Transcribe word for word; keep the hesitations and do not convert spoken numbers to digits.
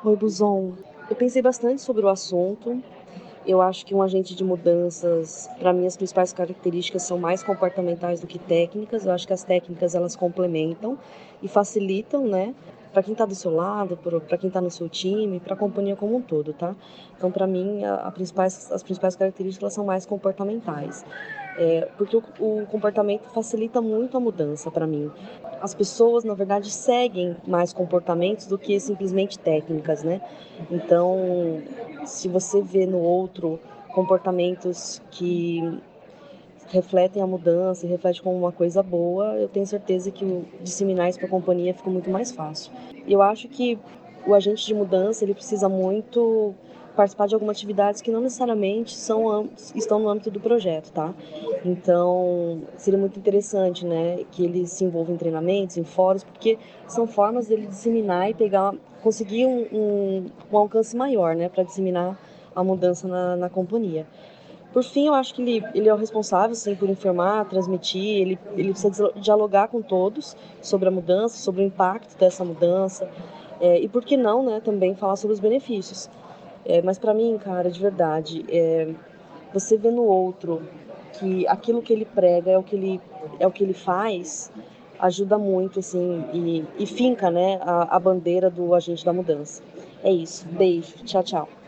Oi, Buzon. Eu pensei bastante sobre o assunto. Eu acho que um agente de mudanças, para mim, as principais características são mais comportamentais do que técnicas. Eu acho que as técnicas elas complementam e facilitam, né? Para quem está do seu lado, para quem está no seu time, para a companhia como um todo, tá? Então, para mim, a, a principais, as principais características elas são mais comportamentais. É, porque o, o comportamento facilita muito a mudança para mim. As pessoas, na verdade, seguem mais comportamentos do que simplesmente técnicas, né? Então, se você vê no outro comportamentos que refletem a mudança e refletem como uma coisa boa, eu tenho certeza que o disseminar isso para a companhia fica muito mais fácil. E eu acho que o agente de mudança ele precisa muito participar de algumas atividades que não necessariamente são, estão no âmbito do projeto, tá? Então, seria muito interessante, né, que ele se envolva em treinamentos, em fóruns, porque são formas dele disseminar e pegar, conseguir um, um, um alcance maior, né, para disseminar a mudança na, na companhia. Por fim, eu acho que ele, ele é o responsável, sim, por informar, transmitir, ele, ele precisa dialogar com todos sobre a mudança, sobre o impacto dessa mudança, é, e por que não, né, também falar sobre os benefícios. É, mas para mim, cara, de verdade, é, você vê no outro que aquilo que ele prega é o que ele, é o que ele faz, ajuda muito, assim, e, e finca, né, a, a bandeira do agente da mudança. É isso. Beijo. Tchau, tchau.